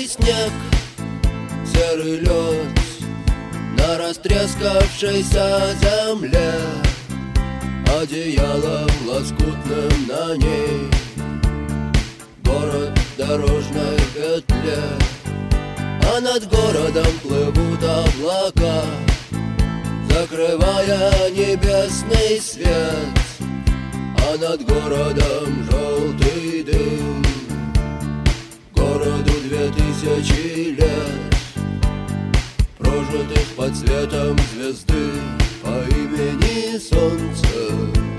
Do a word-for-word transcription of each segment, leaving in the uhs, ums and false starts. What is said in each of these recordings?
Белый снег, серый лед на растрескавшейся земле, одеялом лоскутным на ней город в дорожной петле. А над городом плывут облака, закрывая небесный свет. А над городом желтый дым, городу две тысячи лет, прожитых под светом звезды по имени Солнце.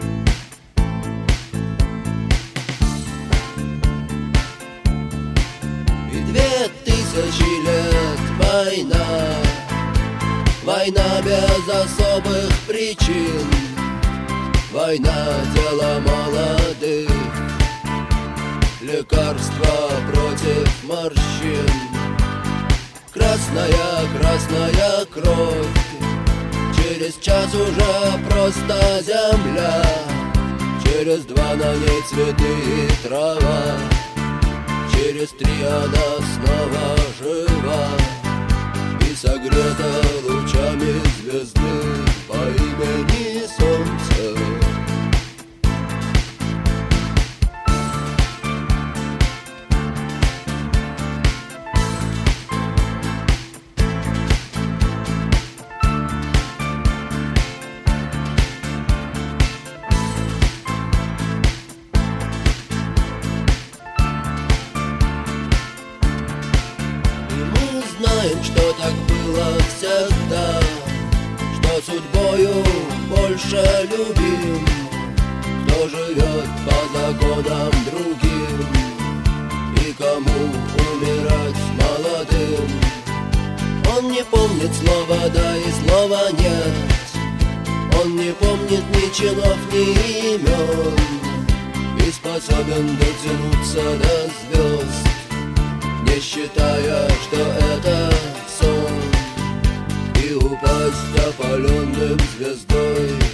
И две тысячи лет война, война без особых причин, война дело молодых, лекарство против морщин. Красная, красная кровь, через час уже просто земля, через два на ней цветы и трава, через три она снова жива и согрета лучами звезды по имени Солнце. Знаем, что так было всегда, что судьбою больше любим, кто живет по законам другим и кому умирать молодым. Он не помнит слова «да» и слова «нет», он не помнит ни чинов, ни имен и способен дотянуться до звезд, не считая, что это сон, и упасть опаленным звездой